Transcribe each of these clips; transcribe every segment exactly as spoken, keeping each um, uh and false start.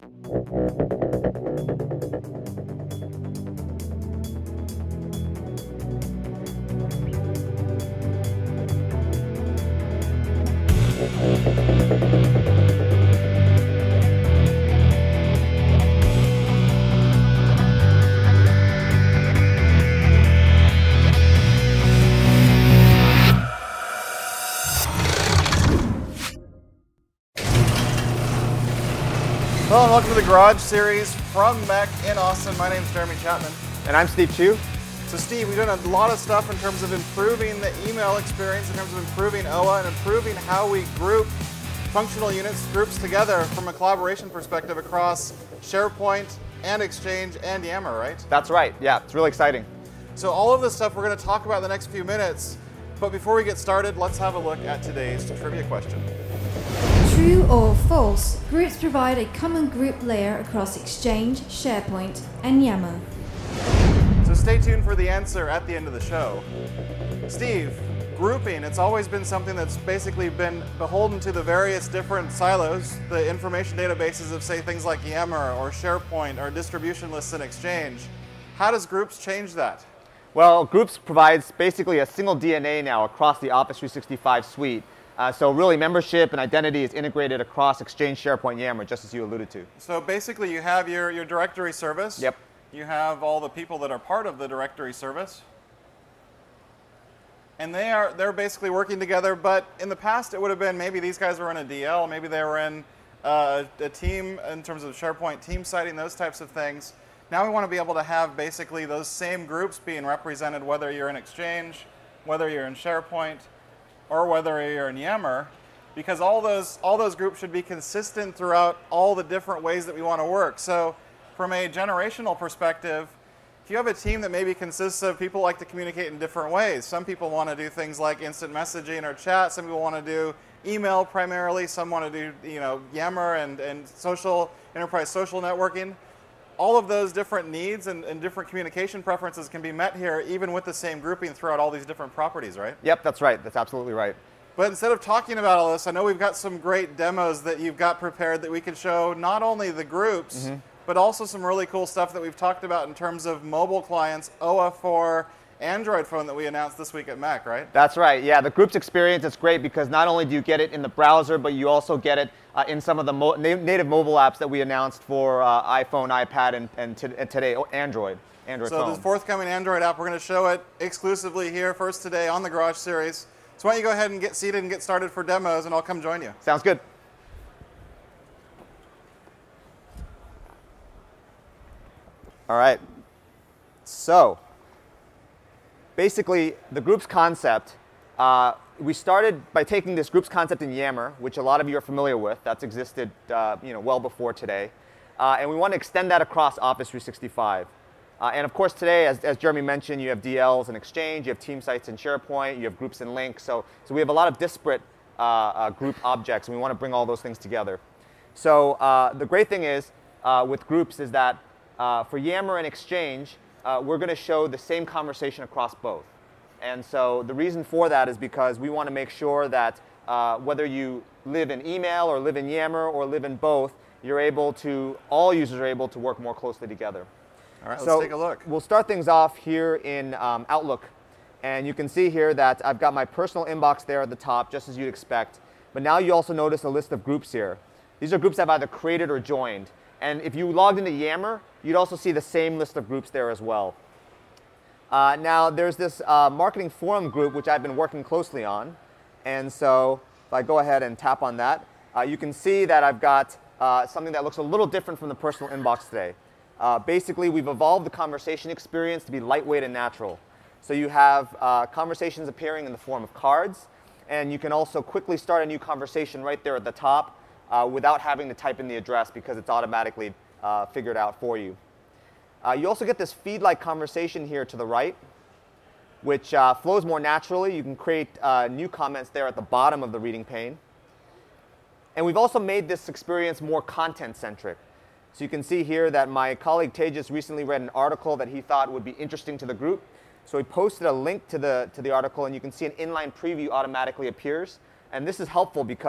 Hello and welcome to the Garage Series from MEC in Austin. My name is Jeremy Chapman. And I'm Steve Chu. So Steve, we've done a lot of stuff in terms of improving the email experience, in terms of improving O A and improving how we group functional units, groups together from a collaboration perspective across SharePoint and Exchange and Yammer, right? That's right, yeah, it's really exciting. So all of this stuff we're going to talk about in the next few minutes, but before we get started, let's have a look at today's trivia question. True or false, groups provide a common group layer across Exchange, SharePoint, and Yammer. So stay tuned for the answer at the end of the show. Steve, grouping, it's always been something that's basically been beholden to the various different silos, the information databases of, say, things like Yammer or SharePoint or distribution lists in Exchange. How does groups change that? Well, groups provides basically a single D N A now across the Office three sixty-five suite. Uh, so really membership and identity is integrated across Exchange, SharePoint, Yammer, just as you alluded to. So basically you have your, your directory service. Yep. You have all the people that are part of the directory service. And they are, they're basically working together, but in the past it would have been maybe these guys were in a D L, maybe they were in uh, a team in terms of SharePoint team citing, those types of things. Now we want to be able to have basically those same groups being represented, whether you're in Exchange, whether you're in SharePoint, or whether you're in Yammer, because all those, all those groups should be consistent throughout all the different ways that we want to work. So from a generational perspective, if you have a team that maybe consists of people who like to communicate in different ways, some people want to do things like instant messaging or chat, some people want to do email primarily, some want to do you know, Yammer and, and social, enterprise social networking. All of those different needs and, and different communication preferences can be met here even with the same grouping throughout all these different properties, right? Yep, that's right. That's absolutely right. But instead of talking about all this, I know we've got some great demos that you've got prepared that we can show not only the groups, mm-hmm. but also some really cool stuff that we've talked about in terms of mobile clients, O A for Android phone that we announced this week at MEC, right? That's right. Yeah, the groups experience is great because not only do you get it in the browser, but you also get it uh, in some of the mo- na- native mobile apps that we announced for uh, iPhone, iPad, and, and, t- and today, oh, Android. Android so phone. this forthcoming Android app, we're going to show it exclusively here first today on the Garage Series. So why don't you go ahead and get seated and get started for demos, and I'll come join you. Sounds good. All right. So basically, the groups concept, uh, we started by taking this groups concept in Yammer, which a lot of you are familiar with. That's existed uh, you know, well before today. Uh, and we want to extend that across Office three sixty-five. Uh, and of course, today, as, as Jeremy mentioned, you have D Ls in Exchange, you have team sites in SharePoint, you have groups in Lync. So, so we have a lot of disparate uh, uh, group objects, and we want to bring all those things together. So uh, the great thing is, uh, with groups, is that uh, for Yammer and Exchange, Uh, we're going to show the same conversation across both. And so the reason for that is because we want to make sure that uh, whether you live in email or live in Yammer or live in both, you're able to, all users are able to work more closely together. All right, so let's take a look. We'll start things off here in um, Outlook. And you can see here that I've got my personal inbox there at the top, just as you'd expect. But now you also notice a list of groups here. These are groups I've either created or joined. And if you logged into Yammer, you'd also see the same list of groups there as well. Uh, now, there's this uh, marketing forum group, which I've been working closely on. And so if I go ahead and tap on that, uh, you can see that I've got uh, something that looks a little different from the personal inbox today. Uh, basically, we've evolved the conversation experience to be lightweight and natural. So you have uh, conversations appearing in the form of cards. And you can also quickly start a new conversation right there at the top uh, without having to type in the address because it's automatically uh, figured out for you. Uh, you also get this feed-like conversation here to the right, which uh, flows more naturally. You can create uh, new comments there at the bottom of the reading pane. And we've also made this experience more content-centric. So you can see here that my colleague Tejas recently read an article that he thought would be interesting to the group. So he posted a link to the, to the article, and you can see an inline preview automatically appears. And this is helpful because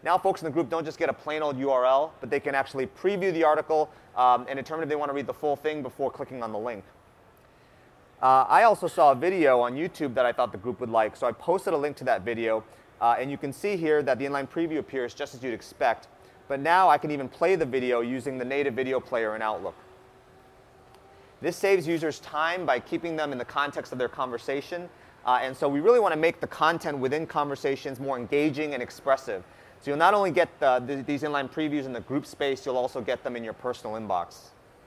Now folks in the group don't just get a plain old U R L, but they can actually preview the article um, and determine if they want to read the full thing before clicking on the link. Uh, I also saw a video on YouTube that I thought the group would like, so I posted a link to that video. Uh, and you can see here that the inline preview appears just as you'd expect. But now I can even play the video using the native video player in Outlook. This saves users time by keeping them in the context of their conversation. Uh, and so we really want to make the content within conversations more engaging and expressive. So you'll not only get the, the, these inline previews in the group space, you'll also get them in your personal inbox.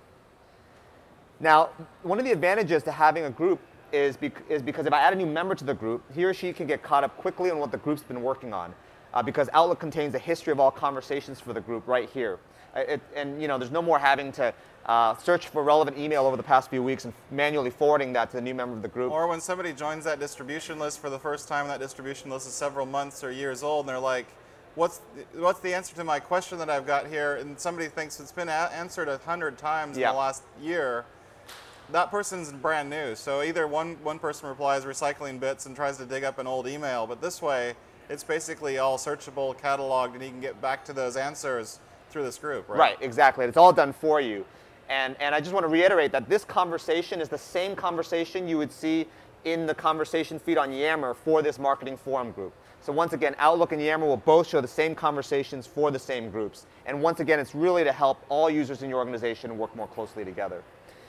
Now, one of the advantages to having a group is, bec is because if I add a new member to the group, he or she can get caught up quickly on what the group's been working on. Uh, because Outlook contains a history of all conversations for the group right here. It, and you know, there's no more having to uh, search for relevant email over the past few weeks and manually forwarding that to the new member of the group. Or when somebody joins that distribution list for the first time, that distribution list is several months or years old, and they're like, what's the, what's the answer to my question that I've got here? And somebody thinks it's been a answered a hundred times yeah. in the last year. That person's brand new. So either one, one person replies recycling bits and tries to dig up an old email, but this way, it's basically all searchable, cataloged, and you can get back to those answers through this group, right? Right, exactly. It's all done for you. And, and I just want to reiterate that this conversation is the same conversation you would see in the conversation feed on Yammer for this marketing forum group. So once again, Outlook and Yammer will both show the same conversations for the same groups. And once again, it's really to help all users in your organization work more closely together.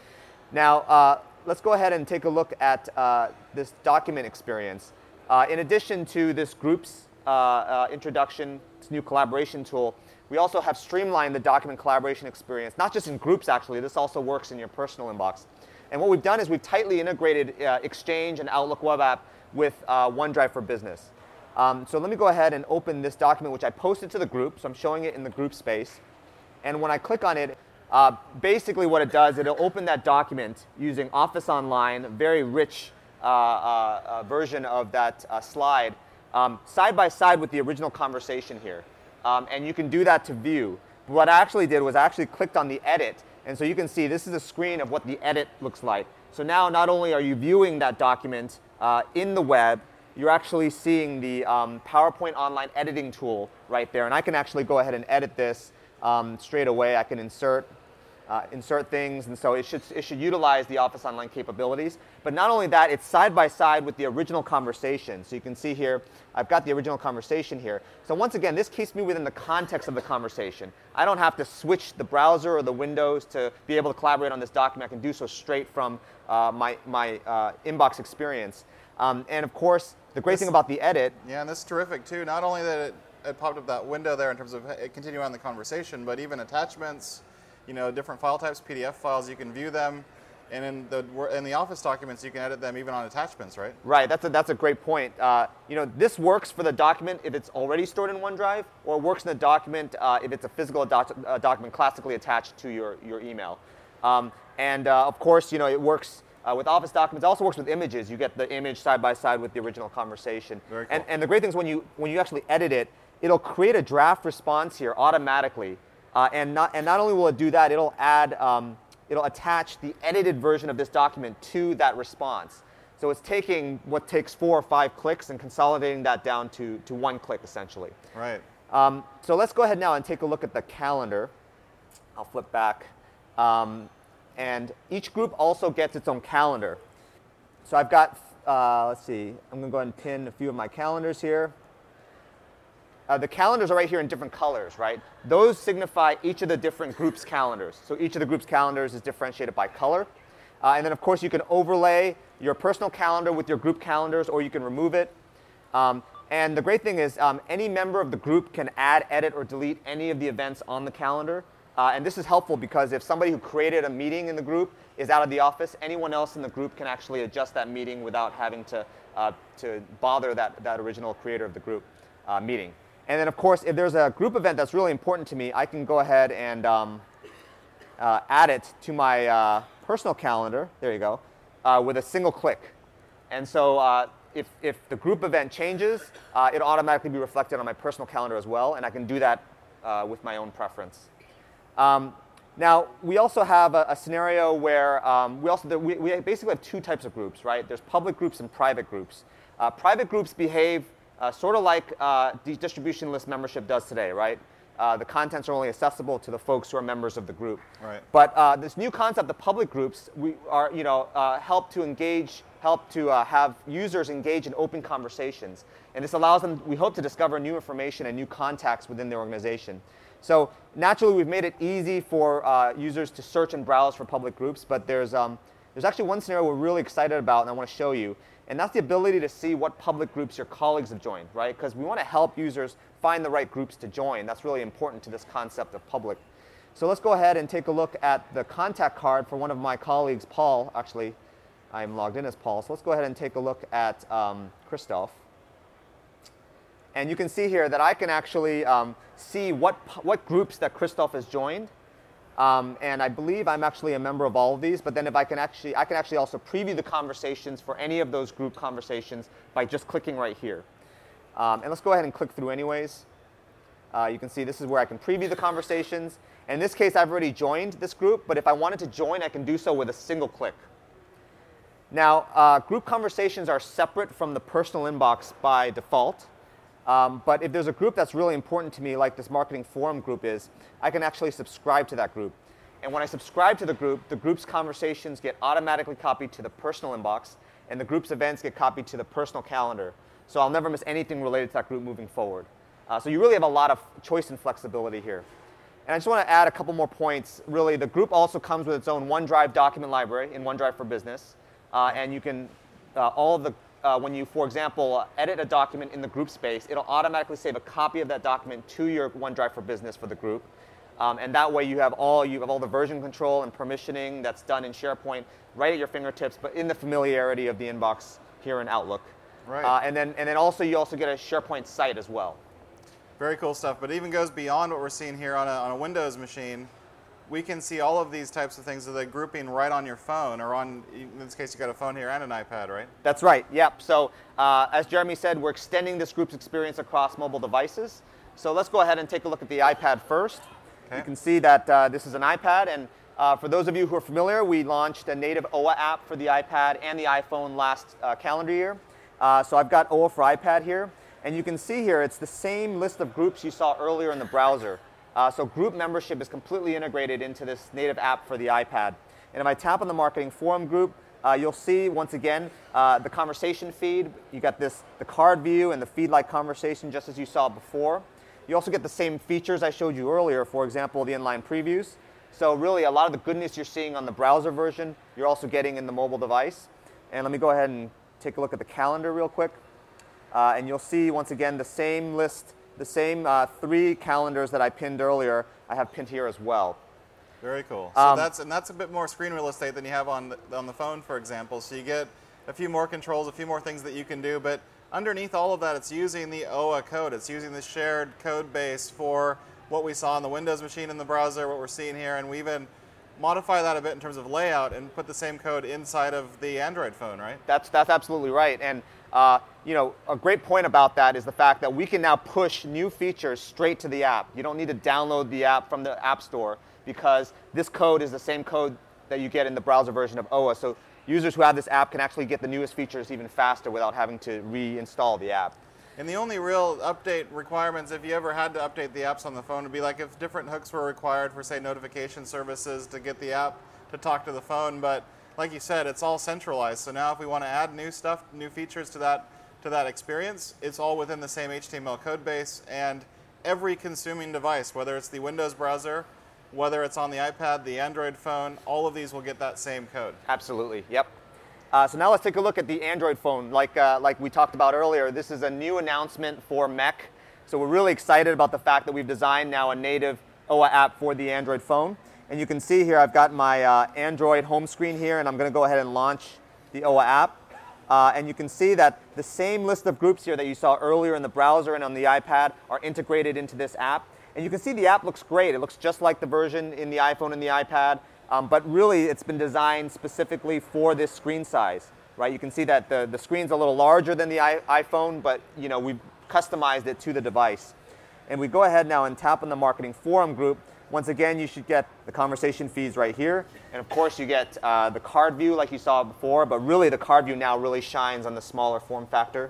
Now, uh, let's go ahead and take a look at uh, this document experience. Uh, in addition to this group's uh, uh, introduction, this new collaboration tool, we also have streamlined the document collaboration experience, not just in groups actually, this also works in your personal inbox. And what we've done is we've tightly integrated uh, Exchange and Outlook Web App with uh, OneDrive for Business. Um, so let me go ahead and open this document, which I posted to the group, so I'm showing it in the group space. And when I click on it, uh, basically what it does, it'll open that document using Office Online, a very rich Uh, uh, uh, version of that uh, slide, um, side by side with the original conversation here. Um, and you can do that to view. But what I actually did was I actually clicked on the edit. And so you can see this is a screen of what the edit looks like. So now not only are you viewing that document uh, in the web, you're actually seeing the um, PowerPoint Online editing tool right there. And I can actually go ahead and edit this um, straight away. I can insert Uh, insert things, and so it should, it should utilize the Office Online capabilities. But not only that, it's side by side with the original conversation. So you can see here, I've got the original conversation here. So once again, this keeps me within the context of the conversation. I don't have to switch the browser or the windows to be able to collaborate on this document. I can do so straight from uh, my, my uh, inbox experience. Um, and of course, the great this, thing about the edit. Yeah, and this is terrific too. Not only that it, it popped up that window there in terms of continuing on the conversation, but even attachments, you know, different file types, P D F files, you can view them, and in the in the Office documents, you can edit them even on attachments, right? Right. That's a that's a great point. Uh, you know, this works for the document if it's already stored in OneDrive, or it works in the document uh, if it's a physical doc uh, document classically attached to your your email. Um, and uh, of course, you know, it works uh, with Office documents. It also works with images. You get the image side by side with the original conversation. Very cool. And and the great thing is when you when you actually edit it, it'll create a draft response here automatically. Uh, and, not, and not only will it do that, it'll add, um, it'll attach the edited version of this document to that response. So it's taking what takes four or five clicks and consolidating that down to, to one click, essentially. Right. Um, so let's go ahead now and take a look at the calendar. I'll flip back. Um, and each group also gets its own calendar. So I've got, uh, let's see, I'm going to go ahead and pin a few of my calendars here. Uh, the calendars are right here in different colors, right? Those signify each of the different groups' calendars. So each of the groups' calendars is differentiated by color. Uh, and then, of course, you can overlay your personal calendar with your group calendars, or you can remove it. Um, and the great thing is um, any member of the group can add, edit, or delete any of the events on the calendar. Uh, and this is helpful because if somebody who created a meeting in the group is out of the office, anyone else in the group can actually adjust that meeting without having to, uh, to bother that, that original creator of the group uh, meeting. And then, of course, if there's a group event that's really important to me, I can go ahead and um, uh, add it to my uh, personal calendar, there you go, uh, with a single click. And so uh, if, if the group event changes, uh, it'll automatically be reflected on my personal calendar as well, and I can do that uh, with my own preference. Um, now, we also have a, a scenario where um, we, also, we, we basically have two types of groups, right? There's public groups and private groups. Uh, private groups behave uh, sort of like uh, the distribution list membership does today, right? Uh, the contents are only accessible to the folks who are members of the group. Right. But uh, this new concept, the public groups, we are, you know, uh, help to engage, help to uh, have users engage in open conversations. And this allows them, we hope, to discover new information and new contacts within the organization. So naturally, we've made it easy for uh, users to search and browse for public groups, but there's, um, there's actually one scenario we're really excited about and I want to show you. And that's the ability to see what public groups your colleagues have joined, right? Because we want to help users find the right groups to join. That's really important to this concept of public. So let's go ahead and take a look at the contact card for one of my colleagues, Paul. Actually, I'm logged in as Paul. So let's go ahead and take a look at um, Christoph. And you can see here that I can actually um, see what, what groups that Christoph has joined. Um, and I believe I'm actually a member of all of these, but then if I can actually, I can actually also preview the conversations for any of those group conversations by just clicking right here. Um, and let's go ahead and click through anyways. Uh, you can see this is where I can preview the conversations. In this case, I've already joined this group, but if I wanted to join, I can do so with a single click. Now, uh, group conversations are separate from the personal inbox by default. Um, but if there's a group that's really important to me, like this marketing forum group is, I can actually subscribe to that group. And when I subscribe to the group, the group's conversations get automatically copied to the personal inbox, and the group's events get copied to the personal calendar. So I'll never miss anything related to that group moving forward. Uh, so you really have a lot of choice and flexibility here. And I just want to add a couple more points. Really, the group also comes with its own OneDrive document library in OneDrive for Business. Uh, and you can, uh, all of the Uh, when you, for example, uh, edit a document in the group space, it'll automatically save a copy of that document to your OneDrive for Business for the group. Um, and that way you have all you have all the version control and permissioning that's done in SharePoint right at your fingertips, but in the familiarity of the inbox here in Outlook. Right. Uh, and then and then also you also get a SharePoint site as well. Very cool stuff, but it even goes beyond what we're seeing here on a, on a Windows machine. We can see all of these types of things with a grouping right on your phone, or on, in this case, you got a phone here and an iPad, right? That's right, yep. So uh, as Jeremy said, we're extending this group's experience across mobile devices. So let's go ahead and take a look at the iPad first. Okay. You can see that uh, this is an iPad, and uh, for those of you who are familiar, we launched a native O A app for the iPad and the iPhone last uh, calendar year. Uh, so I've got O A for iPad here, and you can see here it's the same list of groups you saw earlier in the browser. Uh, so group membership is completely integrated into this native app for the iPad. And if I tap on the marketing forum group, uh, you'll see once again uh, the conversation feed. You got this the card view and the feed-like conversation just as you saw before. You also get the same features I showed you earlier, for example, the inline previews. So really a lot of the goodness you're seeing on the browser version, you're also getting in the mobile device. And let me go ahead and take a look at the calendar real quick. Uh, and you'll see once again the same list. The same uh, three calendars that I pinned earlier, I have pinned here as well. Very cool. So Um, that's and that's a bit more screen real estate than you have on the, on the phone, for example. So you get a few more controls, a few more things that you can do. But underneath all of that, it's using the O A code. It's using the shared code base for what we saw on the Windows machine in the browser, what we're seeing here, and we even modify that a bit in terms of layout and put the same code inside of the Android phone, right? That's that's absolutely right. And uh, you know, a great point about that is the fact that we can now push new features straight to the app. You don't need to download the app from the App Store because this code is the same code that you get in the browser version of O A. So users who have this app can actually get the newest features even faster without having to reinstall the app. And the only real update requirements, if you ever had to update the apps on the phone, would be like if different hooks were required for, say, notification services to get the app to talk to the phone. But like you said, it's all centralized. So now if we want to add new stuff, new features to that to that experience, it's all within the same H T M L code base. And every consuming device, whether it's the Windows browser, whether it's on the iPad, the Android phone, all of these will get that same code. Absolutely, yep. Uh, so now let's take a look at the Android phone. Like, uh, like we talked about earlier, this is a new announcement for M E C. So we're really excited about the fact that we've designed now a native O A app for the Android phone. And you can see here I've got my uh, Android home screen here, and I'm going to go ahead and launch the O A app. Uh, and you can see that the same list of groups here that you saw earlier in the browser and on the iPad are integrated into this app. And you can see the app looks great. It looks just like the version in the iPhone and the iPad. Um, but really, it's been designed specifically for this screen size, right? You can see that the, the screen's a little larger than the I, iPhone, but you know, we've customized it to the device. And we go ahead now and tap on the marketing forum group. Once again, you should get the conversation feeds right here. And of course, you get uh, the card view like you saw before, but really the card view now really shines on the smaller form factor.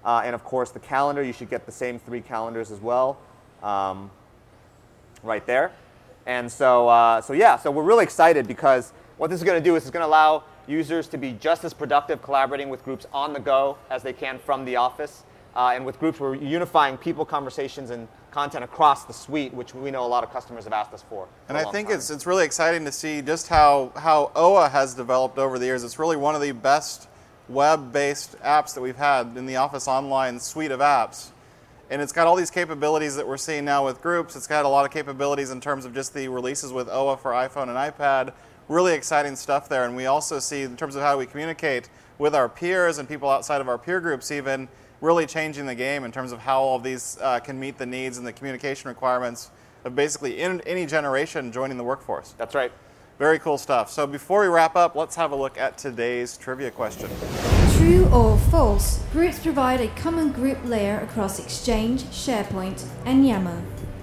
Uh, and of course, the calendar, you should get the same three calendars as well, um, right there. And so, uh, so yeah, so we're really excited because what this is going to do is it's going to allow users to be just as productive collaborating with groups on the go as they can from the office. Uh, and with groups, we're unifying people, conversations, and content across the suite, which we know a lot of customers have asked us for. for and a I long think time. it's it's really exciting to see just how, how O A has developed over the years. It's really one of the best web-based apps that we've had in the Office Online suite of apps. And it's got all these capabilities that we're seeing now with groups. It's got a lot of capabilities in terms of just the releases with O A for iPhone and iPad. Really exciting stuff there. And we also see, in terms of how we communicate with our peers and people outside of our peer groups even, really changing the game in terms of how all of these uh, can meet the needs and the communication requirements of basically in, any generation joining the workforce. That's right. Very cool stuff. So before we wrap up, let's have a look at today's trivia question. True or false, groups provide a common group layer across Exchange, SharePoint, and Yammer.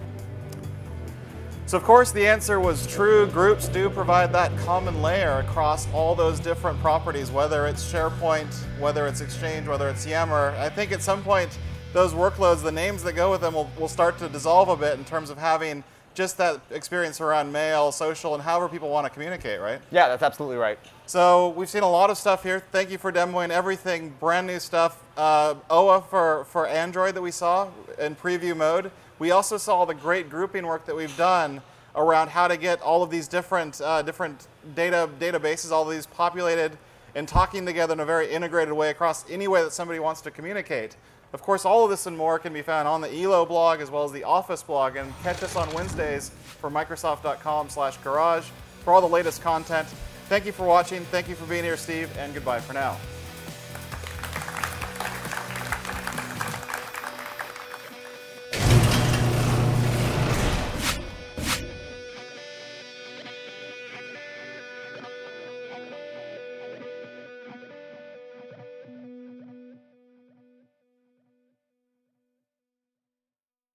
So of course the answer was true. Groups do provide that common layer across all those different properties, whether it's SharePoint, whether it's Exchange, whether it's Yammer. I think at some point those workloads, the names that go with them will, will start to dissolve a bit in terms of having just that experience around mail, social, and however people want to communicate, right? Yeah, that's absolutely right. So we've seen a lot of stuff here. Thank you for demoing everything, brand new stuff. Uh, O A for, for Android that we saw in preview mode. We also saw the great grouping work that we've done around how to get all of these different uh, different data databases, all of these populated and talking together in a very integrated way across any way that somebody wants to communicate. Of course, all of this and more can be found on the E L O blog as well as the Office blog. And catch us on Wednesdays for Microsoft dot com slash garage for all the latest content. Thank you for watching. Thank you for being here, Steve, and goodbye for now.